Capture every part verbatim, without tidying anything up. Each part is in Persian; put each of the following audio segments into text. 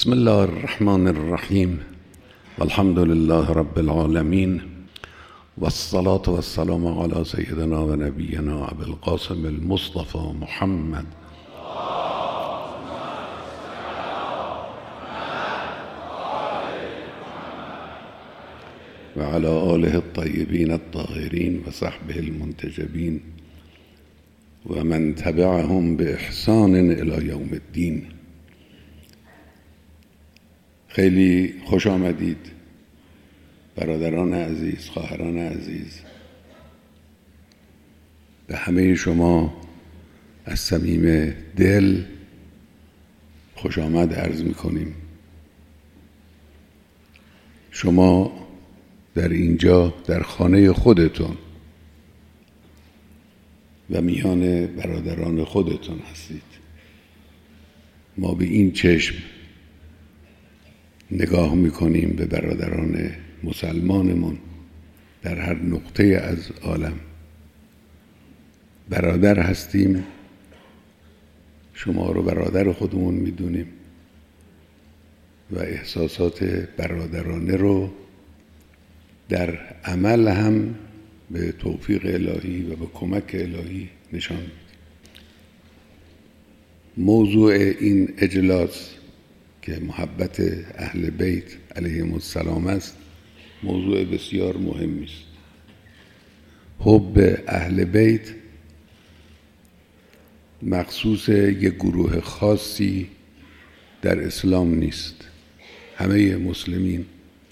بسم الله الرحمن الرحیم والحمد لله رب العالمین والصلاة والسلام علی سیدنا و نبینا ابی القاسم المصطفى محمد و علی آله الطیبین الطاهرین و صحبه المنتجبین و من تبعهم باحسان الی یوم الدین. خیلی خوش آمدید برادران عزیز، خواهران عزیز. به همه شما از صمیم دل خوش آمد عرض می‌کنیم. شما در اینجا در خانه خودتون و میان برادران خودتون هستید. ما به این چشم نگاه میکنیم به برادران مسلمانمون در هر نقطه از عالم. برادر هستیم، شما رو برادر خودمون میدونیم و احساسات برادرانه رو در عمل هم به توفیق الهی و به کمک الهی نشان میدیم. موضوع این اجلاس که محبت اهل بیت علیهم السلام است، موضوع بسیار مهمی است. حب اهل بیت مخصوص یک گروه خاصی در اسلام نیست. همه مسلمین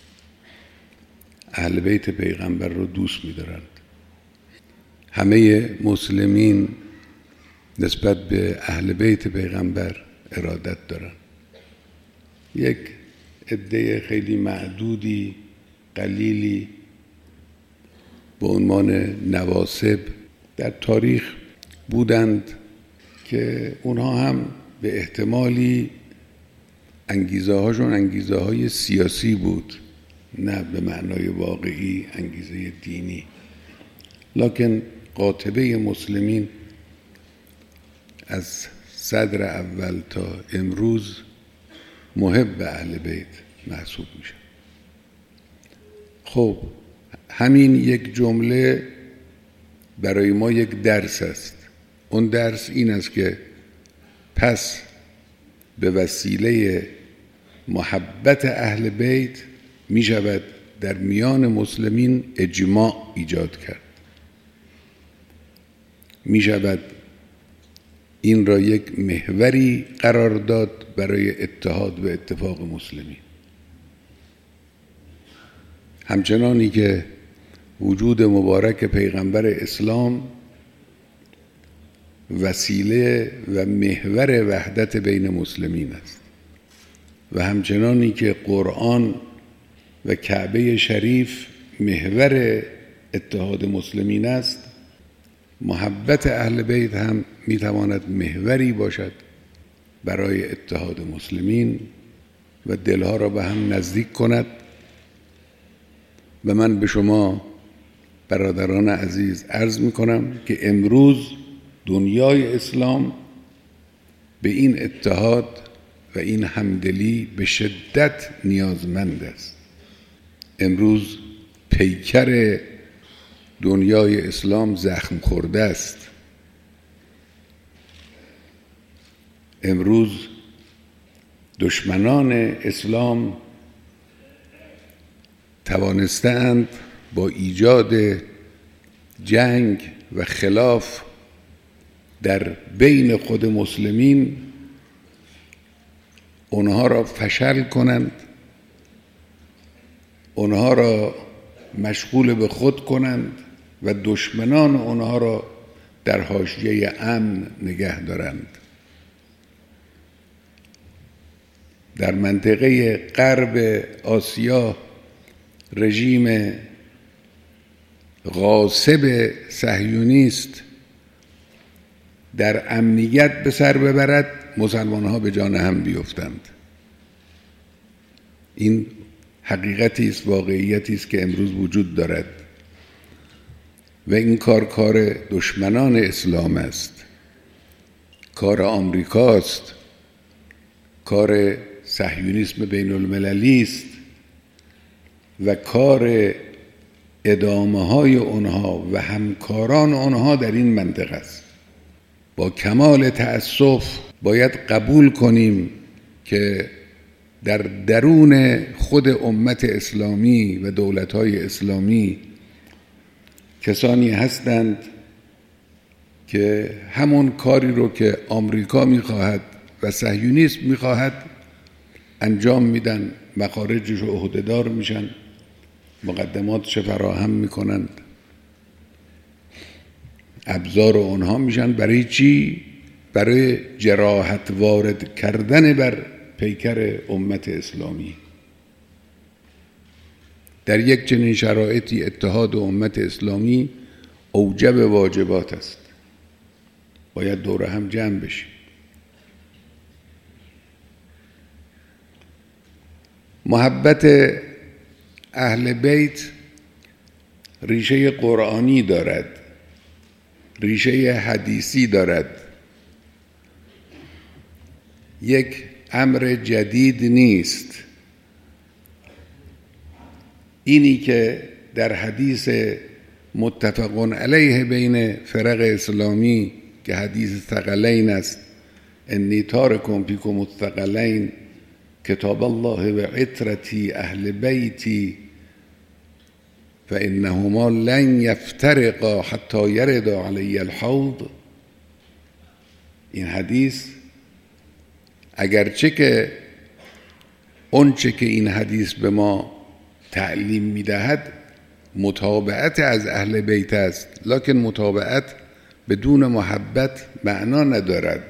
اهل بیت پیغمبر رو دوست می‌دارند. همه مسلمین نسبت به اهل بیت پیغمبر ارادت دارند. یک عده خیلی معدودی، قلیلی به عنوان نواسب در تاریخ بودند که اونها هم به احتمالی انگیزه هاشون انگیزه های سیاسی بود، نه به معنای واقعی انگیزه دینی. لکن قاطبه مسلمین از صدر اول تا امروز محب اهل بیت محسوب میشه. خب همین یک جمله برای ما یک درس است. اون درس این است که پس به وسیله محبت اهل بیت می شود در میان مسلمین اجماع ایجاد کرد. می شود این را یک محوری قرار داد برای اتحاد و اتفاق مسلمین. همچنانی که وجود مبارک پیغمبر اسلام وسیله و محور وحدت بین مسلمین است و همچنانی که قرآن و کعبه شریف محور اتحاد مسلمین است، محبت اهل بیت هم میتواند محوری باشد برای اتحاد مسلمین و دلها را به هم نزدیک کند. و من به شما برادران عزیز عرض میکنم که امروز دنیای اسلام به این اتحاد و این همدلی به شدت نیازمند است. امروز پیکر دنیای اسلام زخم خورده است. امروز دشمنان اسلام توانستند با ایجاد جنگ و خلاف در بین خود مسلمین اونها را فشل کنند، اونها را مشغول به خود کنند و دشمنان اونها را در حاشیه امن نگه دارند. در منطقه غرب آسیا رژیم غاصب صهیونیست در امنیت به سر ببرد، مسلمان ها به جان هم بیفتند. این حقیقتی است، واقعیتی است که امروز وجود دارد و این کار کار دشمنان اسلام است، کار آمریکاست، کار صهیونیسم بین المللی است و کار ادامه های اونها و همکاران اونها در این منطقه است. با کمال تأسف باید قبول کنیم که در درون خود امت اسلامی و دولت‌های اسلامی کسانی هستند که همون کاری رو که آمریکا می‌خواهد و صهیونیسم می‌خواهد انجام میدن، مخارجش رو عهده‌دار میشن، مقدماتش فراهم میکنند، ابزار اونها میشن. برای چی؟ برای جراحت وارد کردن بر پیکر امت اسلامی. در یک چنین شرایطی اتحاد امت اسلامی اوجب واجبات است. باید دور هم جمع بشیم. محبت اهل بیت ریشه قرآنی دارد، ریشه حدیثی دارد. یک امر جدید نیست. اینی که در حدیث متفق علیه بین فرق اسلامی که حدیث ثقلین است، انی تارکم فیکم الثقلین کتاب الله و عترتی اهل بیتی فانهما لن یفترقا حتی یردا علی الحوض. این حدیث اگرچه که اون چه که این حدیث به ما تعلیم میدهد متابعت از اهل بیت است، لکن متابعت بدون محبت معنا ندارد.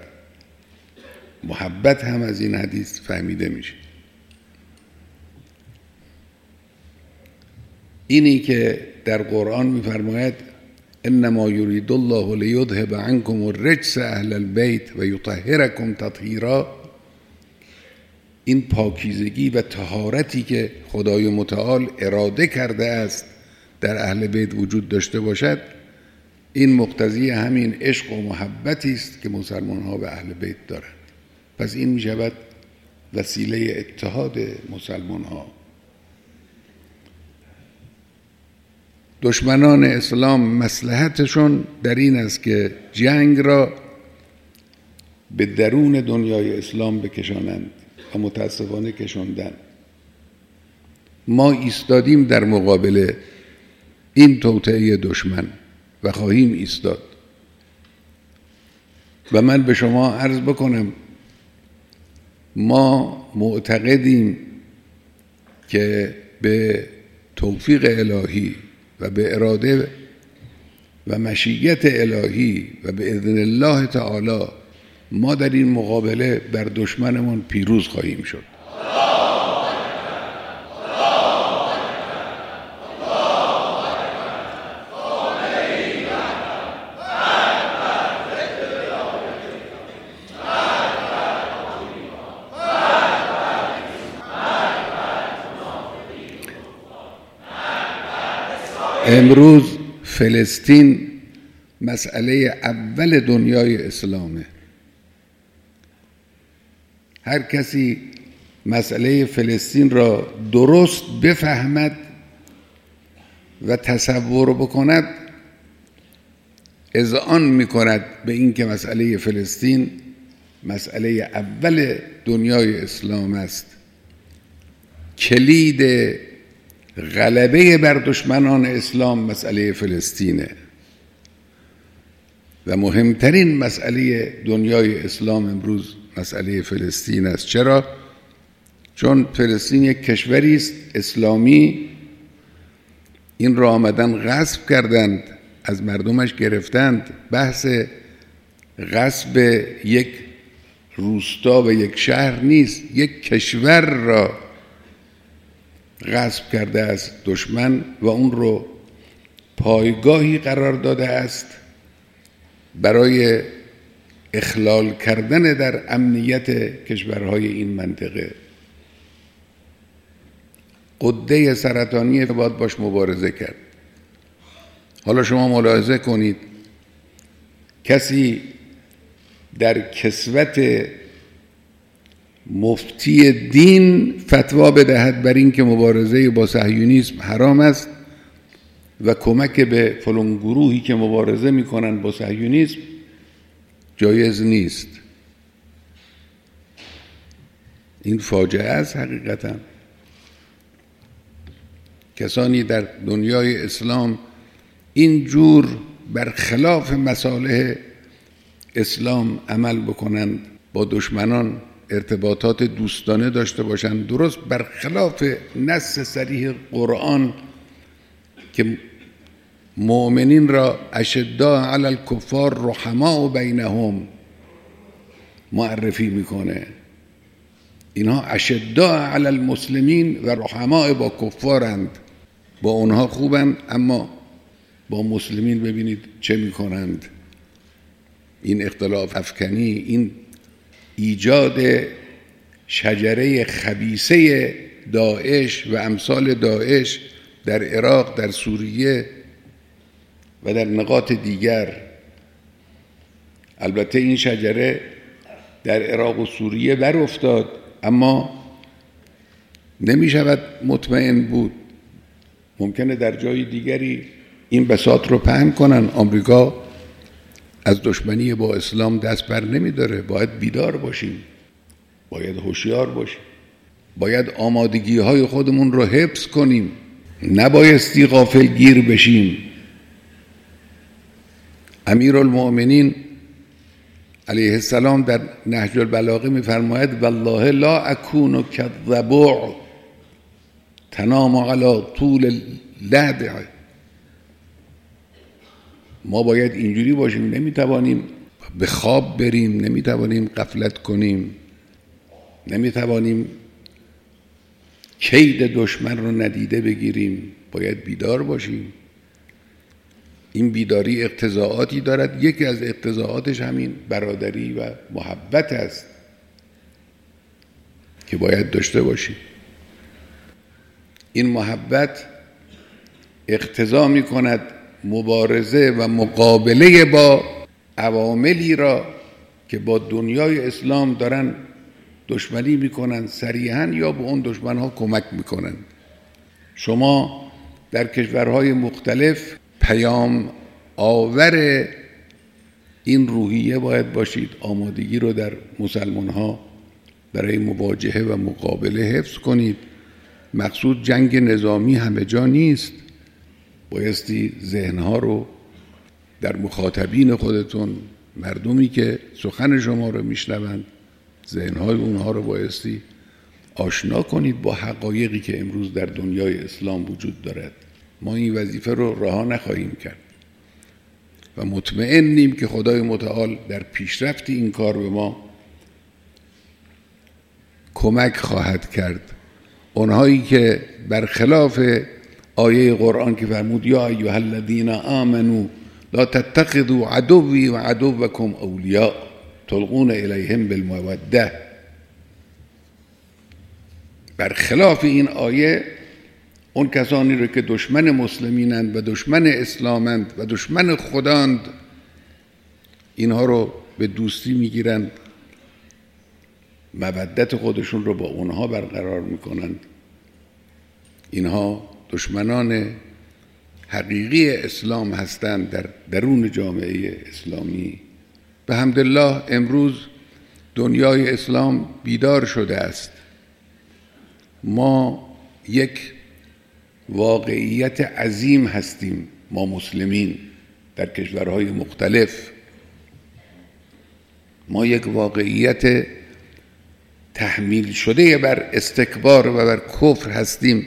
محبت هم از این حدیث فهمیده میشه. اینی که در قرآن میفرماید انما یرید الله لیذهب عنکم الرجس اهل البیت و یطهرکم تطهیرا، این پاکیزگی و طهارتی که خدای متعال اراده کرده است در اهل بیت وجود داشته باشد، این مقتضی همین عشق و محبتی است که مسلمان ها به اهل بیت دارند. پس این می شود وسیله اتحاد مسلمان ها. دشمنان اسلام مصلحتشون در این است که جنگ را به درون دنیای اسلام بکشانند و متاسفانه کشاندن. ما ایستادیم در مقابل این توطئه دشمن و خواهیم ایستاد. و من به شما عرض بکنم ما معتقدیم که به توفیق الهی و به اراده و مشیت الهی و به اذن الله تعالی ما در این مقابله بر دشمنمون پیروز خواهیم شد. امروز فلسطین مسئله اول دنیای اسلامه. هر کسی مسئله فلسطین را درست بفهمد و تصور بکند اذعان میکند به این که مسئله فلسطین مسئله اول دنیای اسلام است. کلید غلبه بر دشمنان اسلام مسئله فلسطینه و مهمترین مسئله دنیای اسلام امروز مسئله فلسطین است. چرا؟ چون فلسطین یک کشوری است اسلامی. این را آمدن غصب کردند، از مردمش گرفتند. بحث غصب یک روستا و یک شهر نیست، یک کشور را غصب کرده است دشمن و اون رو پایگاهی قرار داده است برای اخلال کردن در امنیت کشورهای این منطقه. غده سرطانی باید باش مبارزه کرد. حالا شما ملاحظه کنید کسی در کسوت مفتی دین فتوا بدهد بر این که مبارزه با صهیونیسم حرام است و کمک به فلان گروهی که مبارزه میکنن با صهیونیسم جایز نیست. این فاجعه است حقیقتا. کسانی در دنیای اسلام اینجور برخلاف مصالح اسلام عمل بکنند، با دشمنان ارتباطات دوستانه داشته باشند، درست برخلاف نص صریح قرآن که مؤمنین را اشداء علی الکفار رحماء بینهم معرفی میکنه. اینها اشداء علی المسلمین و رحماء با کفارند، با اونها خوبند اما با مسلمین ببینید چه میکنند. این اختلاف افکنی، این ایجاد شجره خبیثه داعش و امثال داعش در عراق، در سوریه و در نقاط دیگر. البته این شجره در عراق و سوریه بر افتاد اما نمی شود مطمئن بود، ممکنه در جای دیگری این بساط رو پهن کنن. آمریکا از دشمنی با اسلام دست بر نمی داره. باید بیدار باشیم، باید هوشیار باشیم، باید آمادگی های خودمون رو حفظ کنیم، نبایستی غافل گیر بشیم. امیرالمؤمنین علیه السلام در نهج البلاغه می‌فرماید والله لا اکون کالضبوع تنام علی طول اللدع. ما باید اینجوری باشیم، نمیتوانیم به خواب بریم، نمیتوانیم غفلت کنیم، نمیتوانیم کید دشمن رو ندیده بگیریم، باید بیدار باشیم. این بیداری اقتضاعاتی دارد. یکی از اقتضاعاتش همین برادری و محبت است که باید داشته باشیم. این محبت اقتضا می کند مبارزه و مقابله با عواملی را که با دنیای اسلام دارن دشمنی میکنن صریحاً یا به اون دشمنها کمک میکنن. شما در کشورهای مختلف پیام آور این روحیه باید باشید. آمادگی رو در مسلمانها برای مواجهه و مقابله حفظ کنید. مقصود جنگ نظامی همه جا نیست. بایستی ذهنها رو در مخاطبین خودتون، مردمی که سخن شما رو میشنوند، ذهنهای اونها رو بایستی آشنا کنید با حقایقی که امروز در دنیای اسلام وجود دارد. ما این وظیفه رو رها نخواهیم کرد و مطمئنیم که خدای متعال در پیشرفت این کار به ما کمک خواهد کرد. اونهایی که برخلاف آیه قرآن که فرمود یا ایها الذین آمنوا لا تتخذوا عدوی و عدوکم اولیاء تلقون الیهم بالموده، برخلاف این آیه اون کسانی رو که دشمن مسلمینند و دشمن اسلامند و دشمن خداند، اینها رو به دوستی میگیرند، مودت خودشون رو با اونها برقرار میکنند. اینها دشمنان حقیقی اسلام هستند در درون جامعه اسلامی. به حمدالله امروز دنیای اسلام بیدار شده است. ما یک واقعیت عظیم هستیم، ما مسلمین در کشورهای مختلف. ما یک واقعیت تحمیل شده بر استکبار و بر کفر هستیم.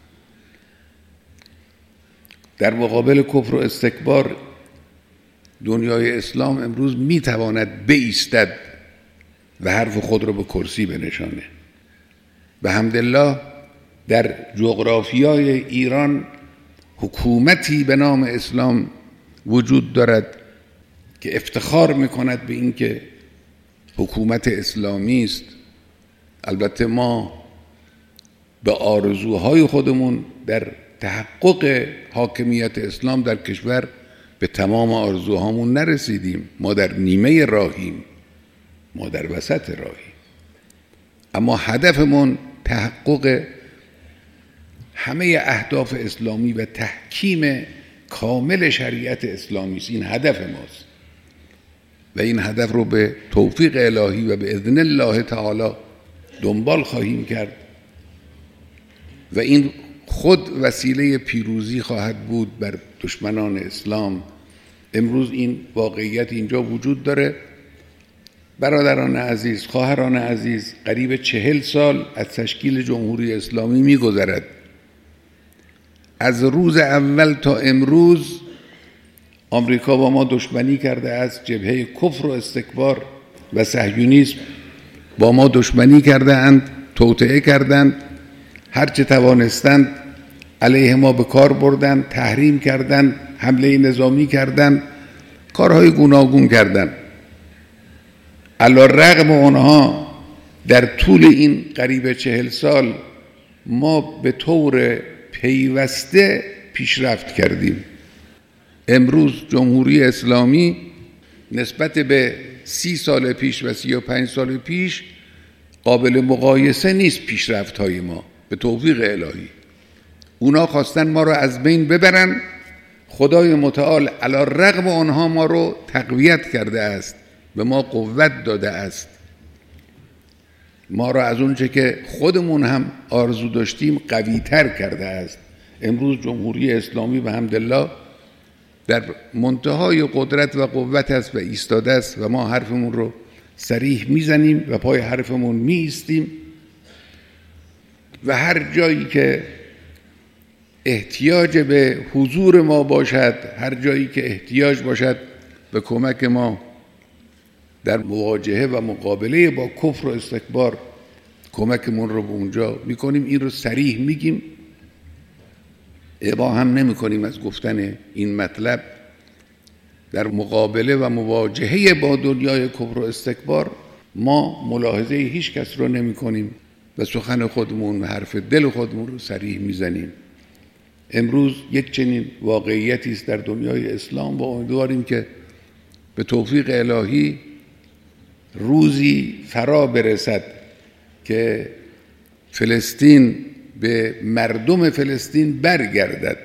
در مقابل کفر و استکبار دنیای اسلام امروز میتواند بایستد و حرف خود را به کرسی بنشانه. به حمدالله در جغرافیای ایران حکومتی به نام اسلام وجود دارد که افتخار میکند به این که حکومت اسلامی است. البته ما به آرزوهای خودمون در تحقق حاکمیت اسلام در کشور به تمام آرزوهامون نرسیدیم. ما در نیمه راهیم، ما در وسط راهیم. اما هدفمون تحقق همه اهداف اسلامی و تحکیم کامل شریعت اسلامی است. این هدف ماست و این هدف رو به توفیق الهی و به اذن الله تعالی دنبال خواهیم کرد و این خود وسیله پیروزی خواهد بود بر دشمنان اسلام. امروز این واقعیت اینجا وجود داره. برادران عزیز، خواهران عزیز، قریب چهل سال از تشکیل جمهوری اسلامی می‌گذرد. از روز اول تا امروز آمریکا با ما دشمنی کرده است. جبهه کفر و استکبار و صهیونیسم با ما دشمنی کرده اند، توطئه کردند، هرچه توانستند علیه ما به کار بردند، تحریم کردند، حمله نظامی کردند، کارهای گوناگون کردند. علی رغم اونها در طول این قریب چهل سال ما به طور پیوسته پیشرفت کردیم. امروز جمهوری اسلامی نسبت به سی سال پیش و سی و پنج سال پیش قابل مقایسه نیست پیشرفت های ما به توفیق الهی. اونا خواستن ما رو از بین ببرن، خدای متعال علی رغم آنها ما رو تقویت کرده است، به ما قوت داده است، ما را از اونچه که خودمون هم آرزو داشتیم قوی تر کرده است. امروز جمهوری اسلامی به حمدالله در منتهای قدرت و قوت است و ایستاده است و ما حرفمون رو صریح میزنیم و پای حرفمون می ایستیم و هر جایی که احتیاج به حضور ما باشد، هر جایی که احتیاج باشد به کمک ما در مواجهه و مقابله با کفر و استکبار کمکمون رو به اونجا میکنیم. این رو صریح میگیم، ابا هم نمی کنیم از گفتن این مطلب. در مقابله و مواجهه با دنیای کفر و استکبار ما ملاحظه هیچ کس رو نمی کنیم و سخن خودمون و حرف دل خودمون رو صریح میزنیم. امروز یک چنین واقعیتی است در دنیای اسلام و امیدواریم که به توفیق الهی روزی فرا برسد که فلسطین به مردم فلسطین برگردد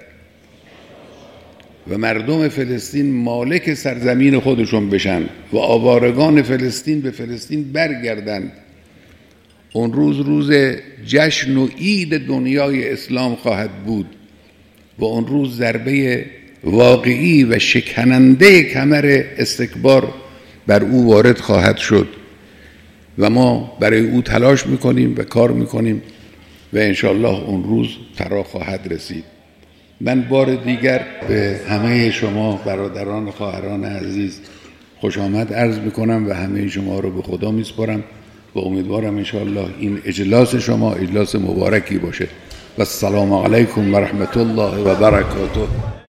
و مردم فلسطین مالک سرزمین خودشون بشن و آوارگان فلسطین به فلسطین برگردند. اون روز روز جشن و عید دنیای اسلام خواهد بود و اون روز ضربه واقعی و شکننده کمر استکبار بر او وارد خواهد شد و ما برای او تلاش میکنیم و کار میکنیم و انشاءالله اون روز فرا خواهد رسید. من بار دیگر به همه شما برادران و خواهران عزیز خوش آمد عرض میکنم و همه شما رو به خدا میسپارم و امیدوارم انشاءالله این اجلاس شما اجلاس مبارکی باشه و السلام علیکم و رحمت الله و برکاته.